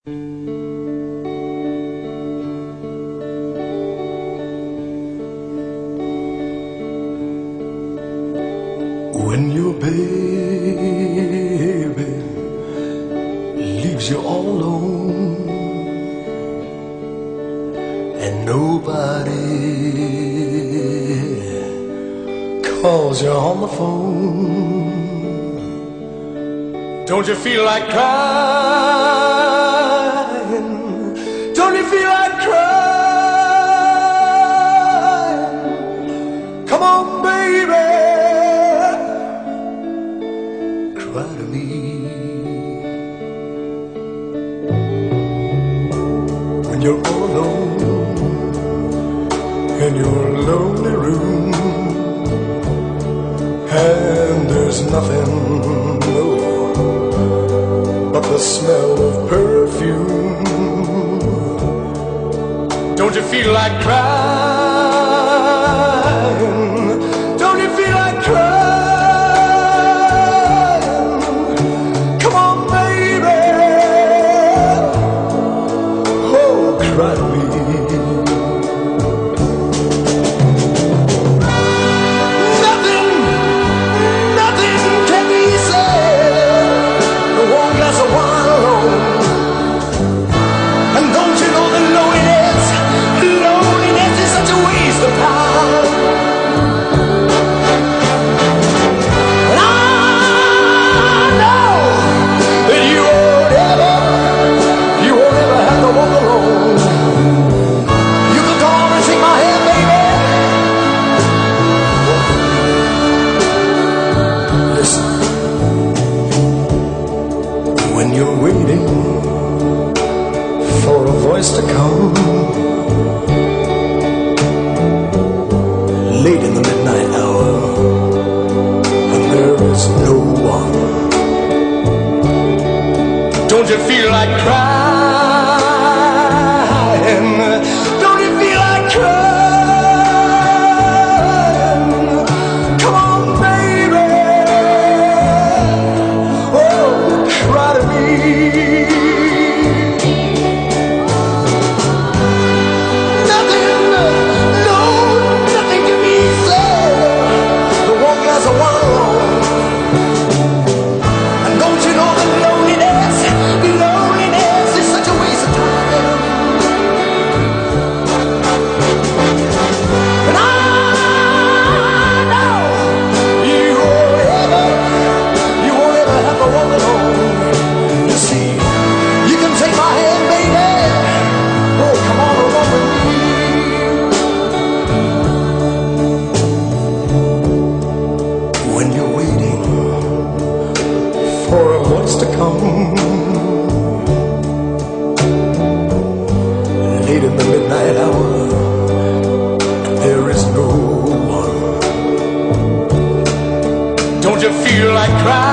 When your baby leaves you all alone and nobody calls you on the phone, don't you feel like crying? Don't you feel like crying? Come on, baby, cry to me. When you're all alone in your lonely room and there's nothing, no, but the smell of perfume, don't you feel like crying? Don't you feel like crying? Come on, baby, oh, cry to me. When you're waiting for a voice to come late in the midnight hour and there is no one, don't you feel like crying? Don't you feel like crying? Come on, baby, oh, cry to me. For a voice to come late in the midnight hour, there is no one, don't you feel like crying?